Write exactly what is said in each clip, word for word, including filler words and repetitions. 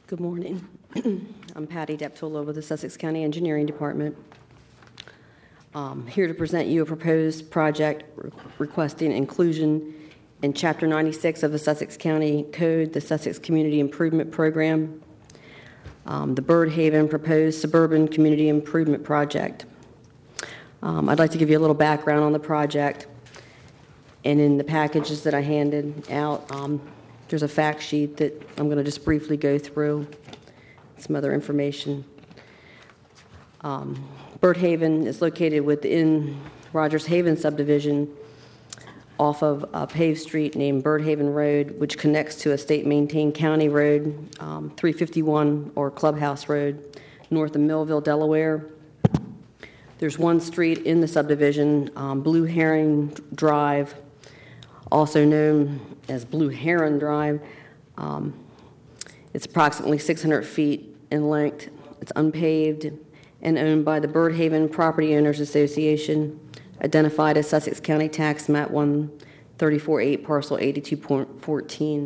Good morning. I'm Patty Deptola with the Sussex County Engineering Department. Um, here to present you a proposed project re- requesting inclusion in Chapter ninety-six of the Sussex County Code, the Sussex Community Improvement Program, um, the Bird Haven proposed suburban community improvement project. Um, I'd like to give you a little background on the project, and in the packages that I handed out, um, there's a fact sheet that I'm going to just briefly go through, some other information. Um, Bird Haven is located within Rogers Haven subdivision off of a paved street named Bird Haven Road, which connects to a state-maintained county road, um, three fifty-one or Clubhouse Road, north of Millville, Delaware. There's one street in the subdivision, um, Blue Heron Drive, also known as Blue Heron Drive. Um, it's approximately six hundred feet in length. It's unpaved and owned by the Bird Haven Property Owners Association, identified as Sussex County Tax Map one thirty-four eight, parcel eighty-two point one four.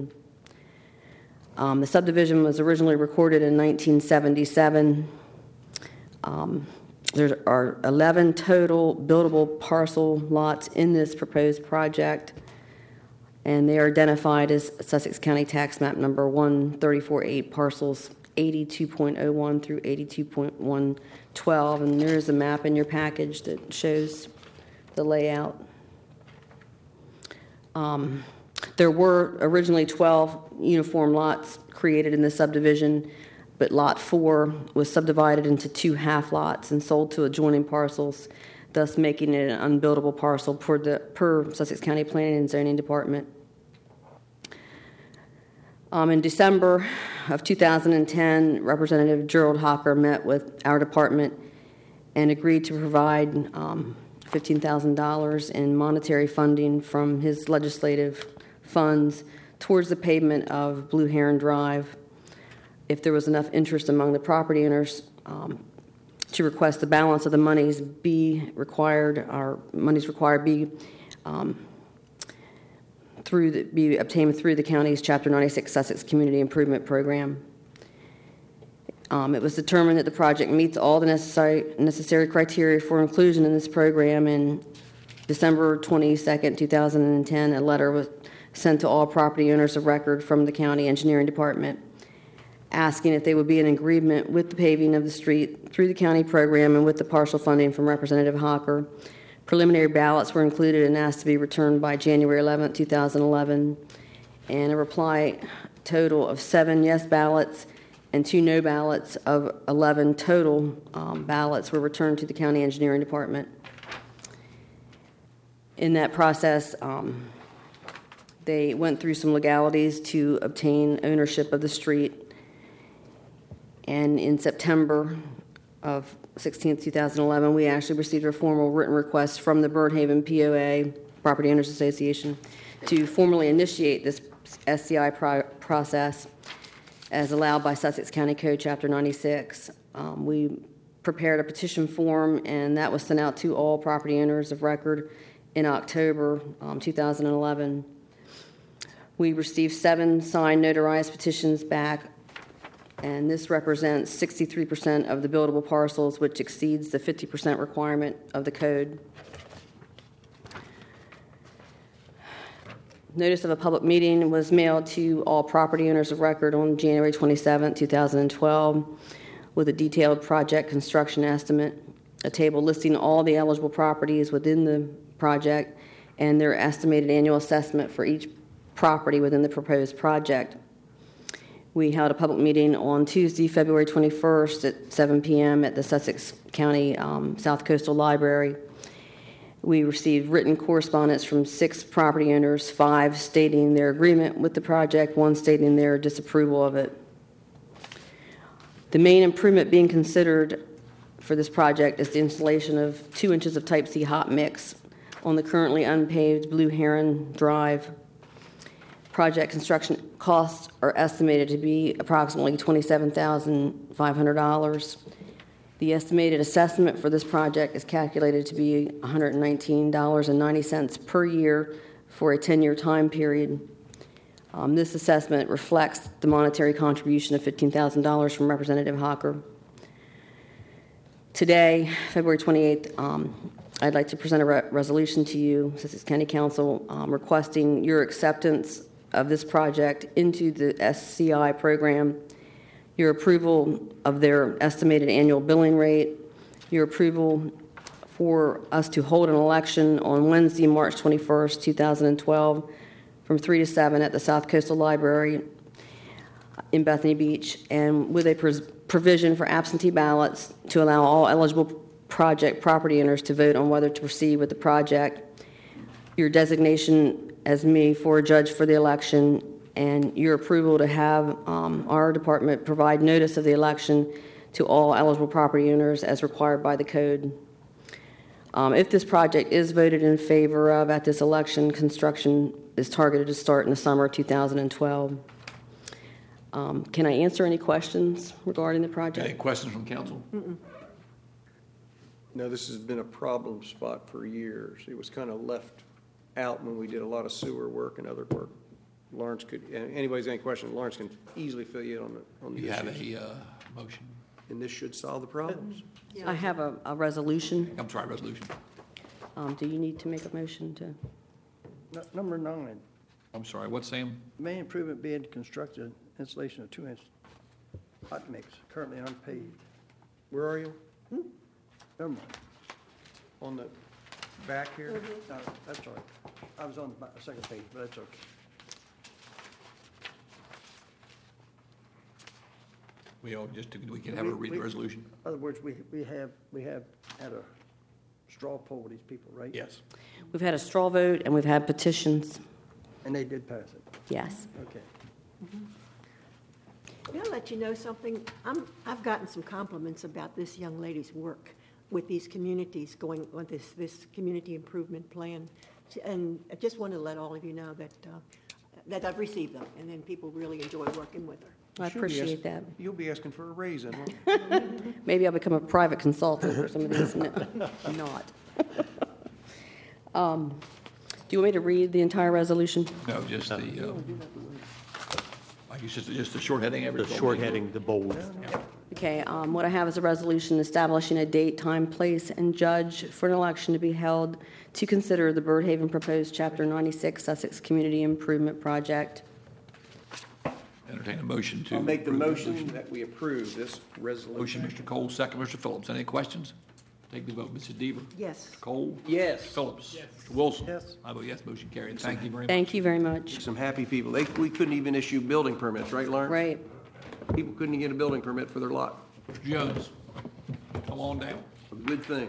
Um, the subdivision was originally recorded in nineteen seventy-seven. Um, there are eleven total buildable parcel lots in this proposed project, and they are identified as Sussex County Tax Map number one thirty-four eight, parcels eighty-two point oh one through eighty-two point one twelve, and there's a map in your package that shows the layout. Um, there were originally twelve uniform lots created in the subdivision, but Lot four was subdivided into two half lots and sold to adjoining parcels, thus making it an unbuildable parcel per, the, per Sussex County Planning and Zoning Department. Um, in December of two thousand ten, Representative Gerald Hocker met with our department and agreed to provide um, fifteen thousand dollars in monetary funding from his legislative funds towards the pavement of Blue Heron Drive, if there was enough interest among the property owners um, to request the balance of the monies be required, or monies required be um, through the, be obtained through the county's Chapter ninety-six Sussex Community Improvement Program. Um, it was determined that the project meets all the necessary necessary criteria for inclusion in this program. And December twenty-second, two thousand ten, a letter was sent to all property owners of record from the county engineering department, asking if they would be in agreement with the paving of the street through the county program and with the partial funding from Representative Hocker. Preliminary ballots were included and asked to be returned by January eleventh, two thousand eleven, and a reply total of seven yes ballots and two no ballots of eleven total um, ballots were returned to the county engineering department. In that process, um, they went through some legalities to obtain ownership of the street, and in September of sixteenth, two thousand eleven, we actually received a formal written request from the Bird Haven P O A, Property Owners Association, to formally initiate this S C I pro- process as allowed by Sussex County Code Chapter ninety-six. Um, we prepared a petition form, and that was sent out to all property owners of record in October um, two thousand eleven. We received seven signed notarized petitions back, and this represents sixty-three percent of the buildable parcels, which exceeds the fifty percent requirement of the code. Notice of a public meeting was mailed to all property owners of record on January twenty-seventh, two thousand twelve, with a detailed project construction estimate, a table listing all the eligible properties within the project, and their estimated annual assessment for each property within the proposed project. We held a public meeting on Tuesday, February twenty-first at seven p.m. at the Sussex County um, South Coastal Library. We received written correspondence from six property owners, five stating their agreement with the project, one stating their disapproval of it. The main improvement being considered for this project is the installation of two inches of Type C hot mix on the currently unpaved Blue Heron Drive. Project construction costs are estimated to be approximately twenty-seven thousand five hundred dollars. The estimated assessment for this project is calculated to be one hundred nineteen dollars and ninety cents per year for a ten-year time period. Um, This assessment reflects the monetary contribution of fifteen thousand dollars from Representative Hocker. Today, February twenty-eighth, um, I'd like to present a re- resolution to you, Sussex County Council, um, requesting your acceptance of this project into the S C I program, your approval of their estimated annual billing rate, your approval for us to hold an election on Wednesday, March twenty-first, two thousand twelve, from three to seven at the South Coastal Library in Bethany Beach, and with a pres- provision for absentee ballots to allow all eligible project property owners to vote on whether to proceed with the project, your designation as me for a judge for the election, and your approval to have um, our department provide notice of the election to all eligible property owners as required by the code. Um, if this project is voted in favor of at this election, construction is targeted to start in the summer of two thousand twelve. Um, can I answer any questions regarding the project? Any questions from council? Mm-mm. No, this has been a problem spot for years. It was kind of left out when we did a lot of sewer work and other work. Lawrence could, anybody's any questions, Lawrence can easily fill you in on the, on the You have issues. a uh, motion? And this should solve the problems. I have a, a resolution. I'm sorry, resolution. Um, do you need to make a motion to? Nu- Number nine, I'm sorry, what's Sam? main improvement bid constructed installation of two-inch hot mix currently unpaved. Where are you? Never mind. On the back here? No, that's all right. I was on the ba- second page, but that's okay. We all just, we can have her read the resolution? In other words, we, we have, we have had a straw poll with these people, right? Yes. We've had a straw vote and we've had petitions. And they did pass it. Yes. Okay. May I let you know something? I'm, I've gotten some compliments about this young lady's work with these communities going on this, this community improvement plan. And I just want to let all of you know that, uh, that I've received them, and then people really enjoy working with her. I She'll be ask- appreciate that. You'll be asking for a raise then, won't you? Maybe I'll become a private consultant for some of these. No, not. Um, do you want me to read the entire resolution? No, just the, uh, I guess just, just the short heading. The short heading, the bold. Okay, um, what I have is a resolution establishing a date, time, place, and judge for an election to be held to consider the Birdhaven proposed Chapter ninety-six Sussex Community Improvement Project. Entertain a motion to. I'll make the approve motion that we approve this Motion, resolution. Mister Cole, second, Mister Phillips. Any questions? Take the vote. Missus Deaver? Yes. Cole? Yes. Phillips? Mister Wilson? Yes. I vote yes, motion carried. Thank you very much. Thank you very much. Some happy people. They, we couldn't even issue building permits, right, Lawrence? Right. People couldn't get a building permit for their lot. Mister Jones, come on down. A good thing.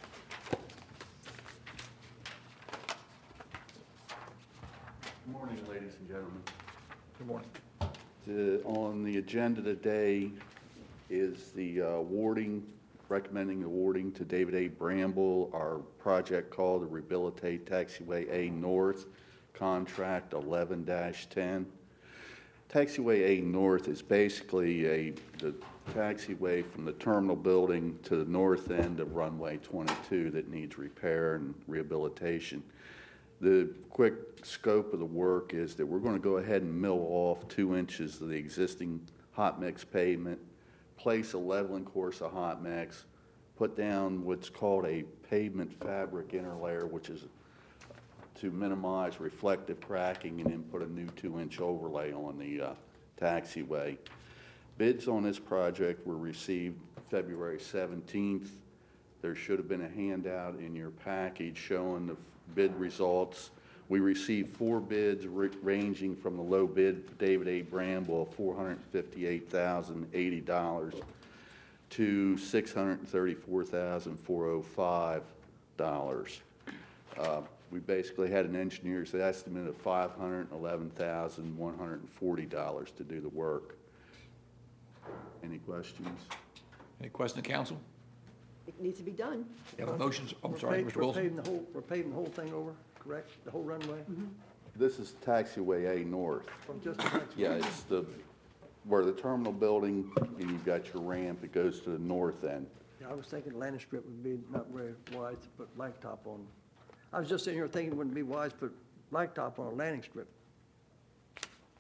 Good morning, ladies and gentlemen. Good morning. The- On the agenda today is the uh, awarding, recommending awarding to David A. Bramble, our project called the Rehabilitate Taxiway A North, contract eleven ten. Taxiway A North is basically a, the taxiway from the terminal building to the north end of runway twenty-two that needs repair and rehabilitation. The quick scope of the work is that we're going to go ahead and mill off two inches of the existing hot mix pavement, place a leveling course of hot mix, put down what's called a pavement fabric interlayer, which is to minimize reflective cracking, and then put a new two-inch overlay on the uh, taxiway. Bids on this project were received February seventeenth. There should have been a handout in your package showing the bid results. We received four bids r- ranging from the low bid, David A. Bramble, of four hundred fifty-eight thousand eighty dollars to six hundred thirty-four thousand four hundred five dollars. Uh, we basically had an engineer's estimate of five hundred eleven thousand one hundred forty dollars to do the work. Any questions? Any question of council? It needs to be done. You have a motion? I'm We're sorry, paving- Mister We're Wilson? paving the whole, we're paving the whole thing over, correct? The whole runway? This is taxiway A North. Or just the taxiway? Yeah, it's the, where the terminal building, and you've got your ramp, it goes to the north end. Yeah, I was thinking landing strip would be not very wise to put blacktop on. I was just sitting here thinking it wouldn't be wise to put blacktop on a landing strip.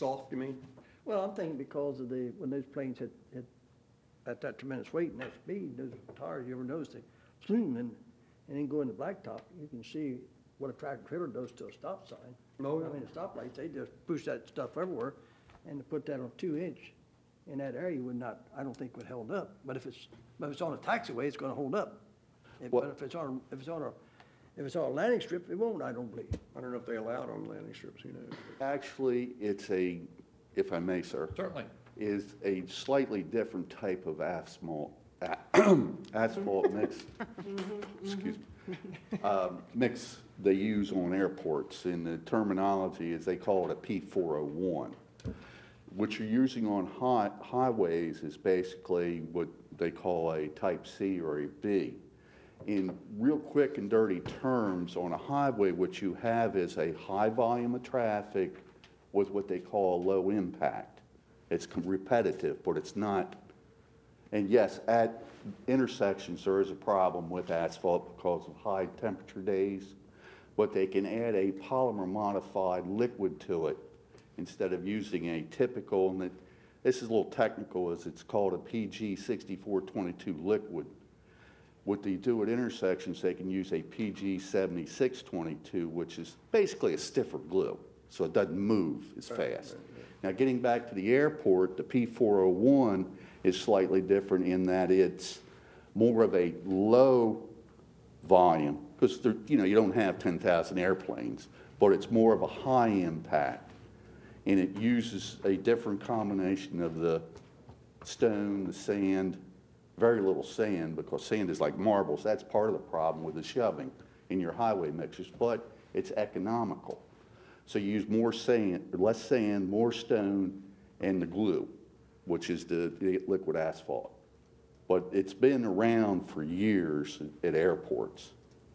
soft, you mean? Well, I'm thinking because of the, when those planes hit, hit at that tremendous weight and that speed, those tires, you ever notice they zoom and, and then go into blacktop, you can see what a tractor trailer does to a stop sign. Oh, yeah. I mean, a stoplight, they just push that stuff everywhere, and to put that on two inch in that area would not, I don't think would hold up. But if it's, but if it's on a taxiway, it's gonna hold up. If- What- But if it's on, if it's on a, if it's on a landing strip, it won't, I don't believe. I don't know if they allow it on landing strips, who knows? Actually, it's a, if I may, sir. Certainly. Is a slightly different type of asphalt, asphalt mix. Excuse me. Um, Mix they use on airports, and the terminology is they call it a P four oh one. What you're using on high, highways is basically what they call a type C or a B. In real quick and dirty terms, on a highway, what you have is a high volume of traffic with what they call low impact. It's com- repetitive, but it's not. And yes, at intersections, there is a problem with asphalt because of high temperature days, but they can add a polymer modified liquid to it instead of using a typical, and it, this is a little technical, as it's called a P G sixty-four twenty-two liquid. What they do at intersections, they can use a P G seventy-six twenty-two, which is basically a stiffer glue, so it doesn't move as fast. Now, getting back to the airport, the P four oh one is slightly different in that it's more of a low volume, because you know you don't have ten thousand airplanes, but it's more of a high impact, and it uses a different combination of the stone, the sand, very little sand, because sand is like marbles. That's part of the problem with the shoving in your highway mixers, but it's economical. So you use more sand, less sand, more stone, and the glue, which is the, the liquid asphalt. But it's been around for years at airports.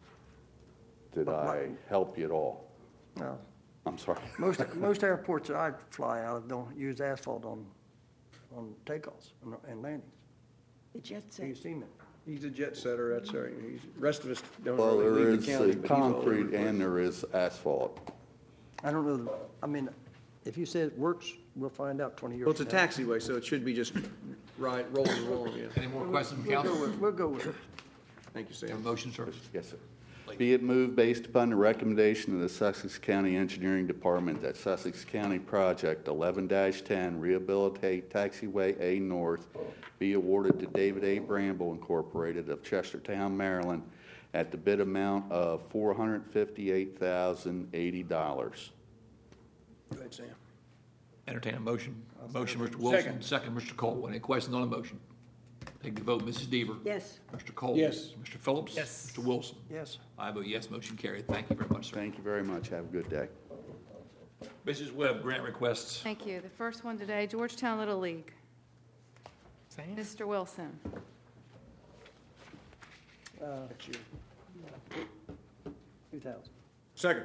Did I help you at all? No. I'm sorry. Most, most airports that I fly out of don't use asphalt on, on takeoffs and- and landings. The jet Have set. you seen it? He's a jet setter, that's right. He's, rest of us don't Well, really there leave is the county, uh, but he's all over concrete the place. and there is asphalt. I don't know, the- I mean, if you say it works, we'll find out twenty years Well, it's a from now. taxiway, so it should be just right, rolling along, yeah. Any more questions from We'll go council? with, we'll go with it. Thank you, Have a Sam. motion, sir? Yes, sir. Be it moved based upon the recommendation of the Sussex County Engineering Department that Sussex County Project eleven ten Rehabilitate Taxiway A North be awarded to David A. Bramble Incorporated of Chestertown, Maryland, at the bid amount of four hundred fifty-eight thousand eighty dollars. Go ahead, Sam. Entertain a motion. Motion, Mister Wilson. Second. Second, Mister Cole. Any questions on the motion? Take the vote. Missus Deaver? Yes. Mister Cole? Yes. Mister Phillips? Yes. Mister Wilson? Yes. I vote yes, motion carried. Thank you very much, sir. Thank you very much. Have a good day. Missus Webb, grant requests. Thank you. The first one today, Georgetown Little League. Mister Wilson. That's you. Two thousand. Second.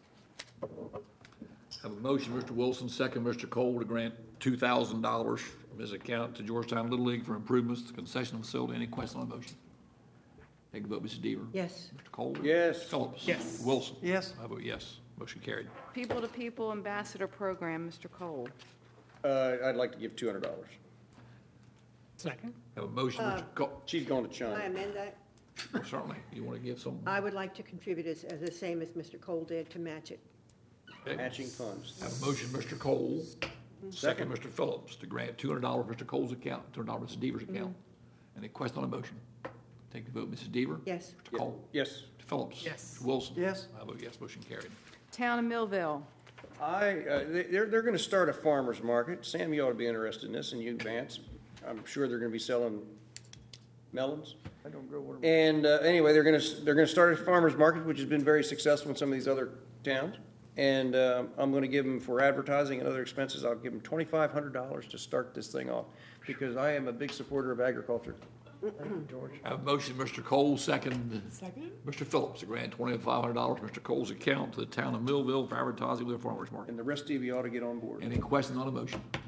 Have a motion, Mister Wilson, second, Mister Cole, to grant two thousand dollars from his account to Georgetown Little League for improvements to concession facility. Any question on the motion? Take the vote, Missus Deaver? Yes. Mister Cole? Yes. Phillips? Yes. Wilson? Yes. I vote yes, motion carried. People to People Ambassador Program, Mister Cole. Uh, I'd like to give two hundred dollars. Have a motion, Mister Cole? She's going to Can I China. amend that? Well, certainly, you want to give some? I would like to contribute as, as the same as Mister Cole did to match it. Okay. Matching funds. Have a motion, Mister Cole, second, Mister Phillips, to grant two hundred dollars Mister Cole's account, two hundred dollars Missus Deaver's account. Any question on the motion? Take the vote, Missus Deaver? Yes. Mister Cole? Yes. Mister Phillips? Yes. Mister Wilson? Yes. I vote yes, motion carried. Town of Millville. I, uh, they- they're, they're gonna start a farmer's market. Sam, you ought to be interested in this, and you, Vance. I'm sure they're gonna be selling melons. I don't grow water. And uh, anyway, they're going to they're going to start a farmers market, which has been very successful in some of these other towns. And uh, I'm going to give them, for advertising and other expenses, I'll give them twenty-five hundred dollars to start this thing off, because I am a big supporter of agriculture. George. I have a motion, Mister Cole, second. Second. Mister Phillips, to grant twenty-five hundred dollars Mister Cole's account to the town of Millville for advertising with their farmers market. And the rest of you ought to get on board. Any questions on the motion?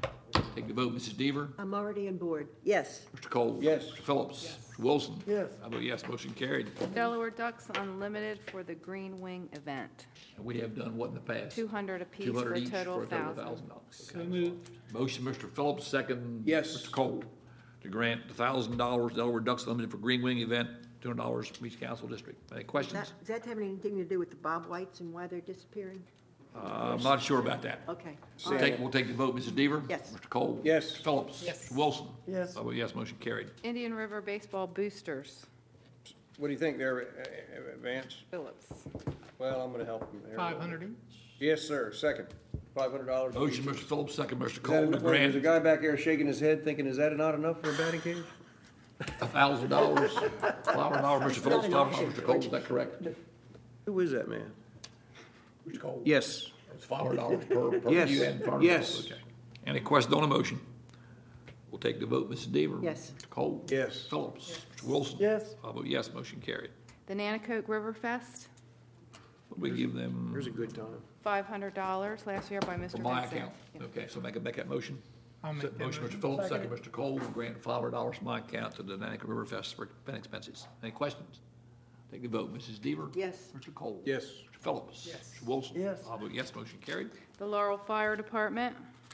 Take the vote, Missus Deaver. I'm already on board. Yes. Mister Cole. Yes. Mister Phillips. Mister Wilson. Yes. I vote yes, motion carried. Delaware Ducks Unlimited for the Green Wing event. And we have done what in the past? two hundred apiece Two for hundred a each total for a of total of one thousand. thousand dollars. So moved. Motion, Mister Phillips, second. Yes. Mister Cole, to grant the thousand dollars Delaware Ducks Limited for Green Wing event, two hundred dollars from each council district. Any That, questions? does that have anything to do with the Bob Whites and why they're disappearing? Uh, I'm not sure about that. Okay. We'll take, we'll take the vote, Missus Deaver. Yes. Mister Cole. Yes. Mister Phillips. Yes. Mister Wilson. Yes. I vote yes, motion carried. Indian River Baseball Boosters, What do you think there, uh, Vance? Phillips. Well, I'm gonna help him there. Five hundred each? Yes, sir, second, five hundred dollars. Motion, Mister Phillips, second, Mister Is that, Cole, to wait, there's a grant guy back there shaking his head thinking, is that not enough for a batting cage? a thousand dollars. Five hundred dollars, Mister It's Phillips, not five an hundred dollars, auction. Mister Cole, is that correct? Who is that man? Mister Cole? Yes. It's five hundred dollars per, per Yes. you and five hundred dollars. Yes. Okay. Any questions on the motion? We'll take the vote, Missus Deaver. Yes. Mister Cole. Yes. Phillips. Mister Wilson. Yes. I vote yes, motion carried. The Nanacoke River Fest, We give them There's a good time. five hundred dollars last year by for Mister my Vincent. account. Yeah. Okay, so make a, make that motion. I'll make that Motion, Mister motion. Phillips, second, Mister Cole, grant five hundred dollars from my account to the Nanaco River Fest for event expenses. Any questions? Take the vote, Missus Deaver. Yes. Mister Cole. Yes. Mister Phillips. Yes. Mister Wilson. Yes. I vote yes, motion carried. The Laurel Fire Department,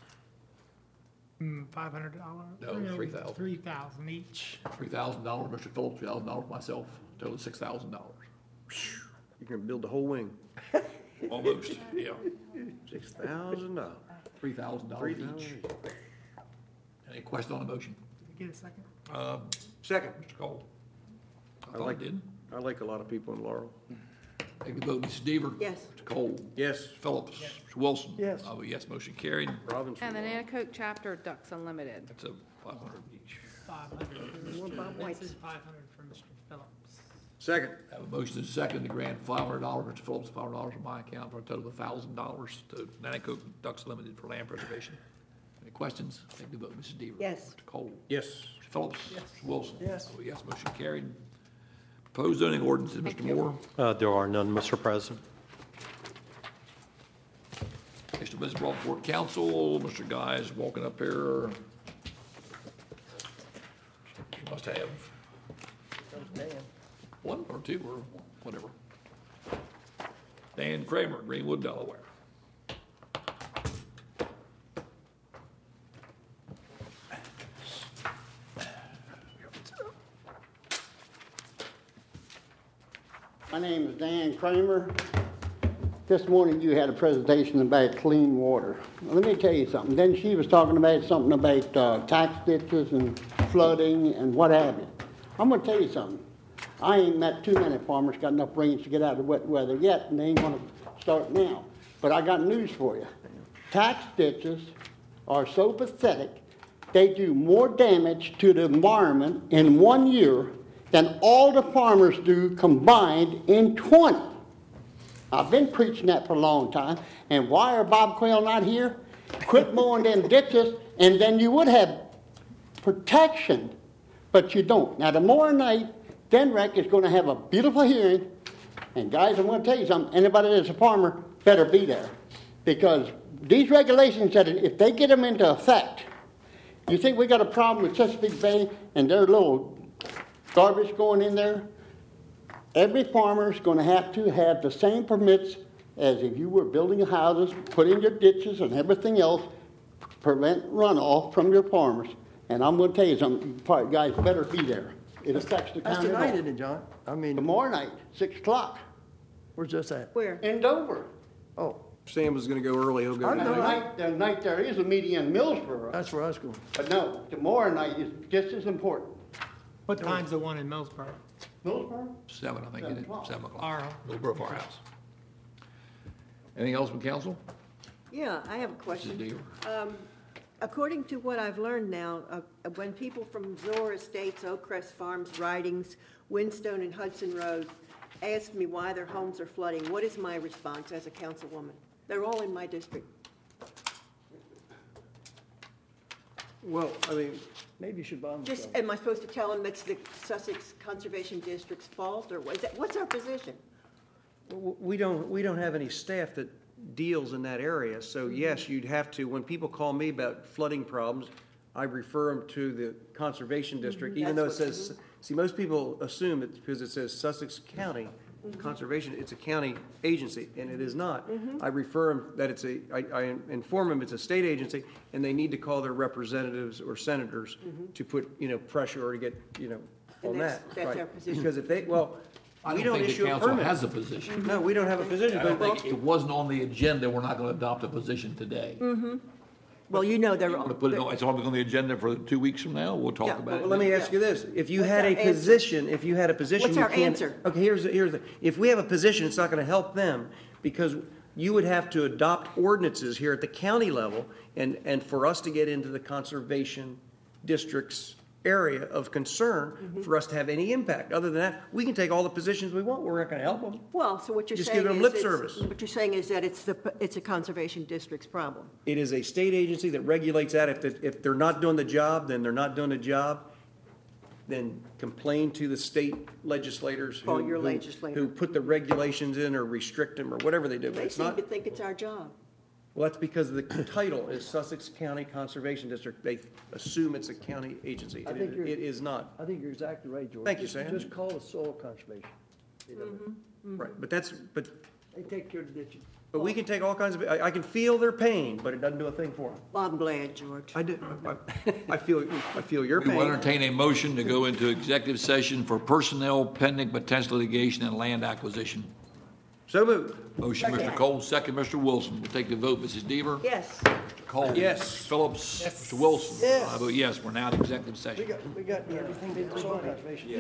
Mm, five hundred dollars? No, three thousand. Three thousand each. Three thousand dollars, Mister Phillips, three thousand dollars myself, total of six thousand dollars. You can build the whole wing. Almost, yeah. Six thousand dollars. Three thousand dollars each. Any question on the motion? Get a second? Um, Second. Mister Cole? I I thought I like- did. I like a lot of people in Laurel. Take the vote, Missus Deaver. Yes. Mister Cole. Yes. Phillips. Mister Wilson. Yes. I vote yes, motion carried. Robin's from and the Laurel. Nanacoke Chapter Ducks Unlimited. That's a five hundred each. Five hundred for Mister More Bob Whites. Vincent, five hundred for Mister Phillips. Second. Have a motion and a second to grant five hundred dollars, Mister Phillips, five hundred dollars from my account for a total of thousand dollars to Nanaco Ducks Limited for land preservation. Any questions? Take the vote, Missus Deaver. Yes. Mister Cole. Yes. Mister Phillips. Yes. Mister Wilson. Yes. I vote yes, motion carried. Proposed zoning ordinances, Mister Moore. Uh, There are none, Mister President. Next business brought before council, Mister Guy is walking up here. He must have one or two or whatever. Dan Kramer, Greenwood, Delaware. My name is Dan Kramer. This morning you had a presentation about clean water. Let me tell you something. Then she was talking about something about uh, tax ditches and flooding and what have you. I'm going to tell you something. I ain't met too many farmers got enough rains to get out of the wet weather yet, and they ain't going to start now. But I got news for you. Tax ditches are so pathetic, they do more damage to the environment in one year than all the farmers do combined in twenty. I've been preaching that for a long time, and why are Bob Quayle not here? Quit mowing them ditches, and then you would have protection, but you don't. Now, tomorrow night, Denrec is going to have a beautiful hearing, and guys, I'm going to tell you something. Anybody that's a farmer better be there, because these regulations, that if they get them into effect, you think we got a problem with Chesapeake Bay and their little garbage going in there? Every farmer is going to have to have the same permits as if you were building houses, put in your ditches and everything else, prevent runoff from your farmers. And I'm going to tell you something, you guys better be there. It affects the That's county. tonight, at all. isn't it, John? I mean, Tomorrow night, six o'clock, where's this at? Where? in Dover. Oh, Sam was gonna go early, he'll go. I And know. the night, the night there is a meeting in Millsboro. that's where I was going. But no, tomorrow night is just as important. What time's the one in Millsboro? Millsboro? Seven, I think, Seven it is, o'clock. seven o'clock. Our- Little Borough Firehouse. Anything else from council? Yeah, I have a Missus question. Deaver. Um, According to what I've learned now, uh, when people from Zor Estates, Oakcrest Farms, Ridings, Windstone, and Hudson Road ask me why their homes are flooding, what is my response as a councilwoman? They're all in my district. Well, I mean, Maybe you should buy them. Just, some. am I supposed to tell them it's the Sussex Conservation District's fault, or what is that, what's our position? w- we don't, we don't have any staff that deals in that area. So yes, you'd have to, when people call me about flooding problems, I refer them to the conservation district, even though it That's what- says, see, most people assume it's because it says Sussex County Conservation, it's a county agency, and it is not. I refer them that it's a, I, I inform them it's a state agency, and they need to call their representatives or senators to put, you know, pressure or to get, you know, And on that's- that. that's right? our position. Because if they, well, I we don't don't think the issue a council permit. has a position. No, we don't have a position, I don't but think it wasn't on the agenda, we're not gonna adopt a position today. Well, you know, they're. We're gonna put it on, it's on the agenda for two weeks from now, we'll Yeah, talk about it. Well, let me ask you this, if you What's had our a answer? position, if you had a position. What's you our can't- answer? Okay, here's, the- here's, the if we have a position, it's not gonna help them, because you would have to adopt ordinances here at the county level, and, and for us to get into the conservation district's area of concern, Mm-hmm. for us to have any impact. Other than that, we can take all the positions we want, we're not gonna help them. Well, so what you're Just saying give is. them lip it's- service. What you're saying is that it's the, it's a conservation district's problem. It is a state agency that regulates that. If, the- if they're not doing the job, then they're not doing the job. Then complain to the state legislators who. Call your who- legislator. Who put the regulations in or restrict them or whatever they do. They It's seem not, to think it's our job. well, that's because the title is Sussex County Conservation District. They assume it's a county agency. I and think It you're- it is not. I think you're exactly right, George. Thank you, Just- Sam. Just call it soil conservation. You know, Mm-hmm. Right, but that's, but, They take care of the ditches. but we can take all kinds of, I, I can feel their pain, but it doesn't do a thing for them. Well, I'm glad, George. I do, I, I feel, I feel your We will pain. entertain a motion to go into executive session for personnel pending potential litigation and land acquisition. So moved. Motion, Mister Cole, second, Mister Wilson. We'll take the vote. Missus Deaver? Yes. Mister Cole? Yes. Mister Phillips? Mister Wilson? Yes. I vote yes, we're now in executive We session. got, we got everything, soil conservation.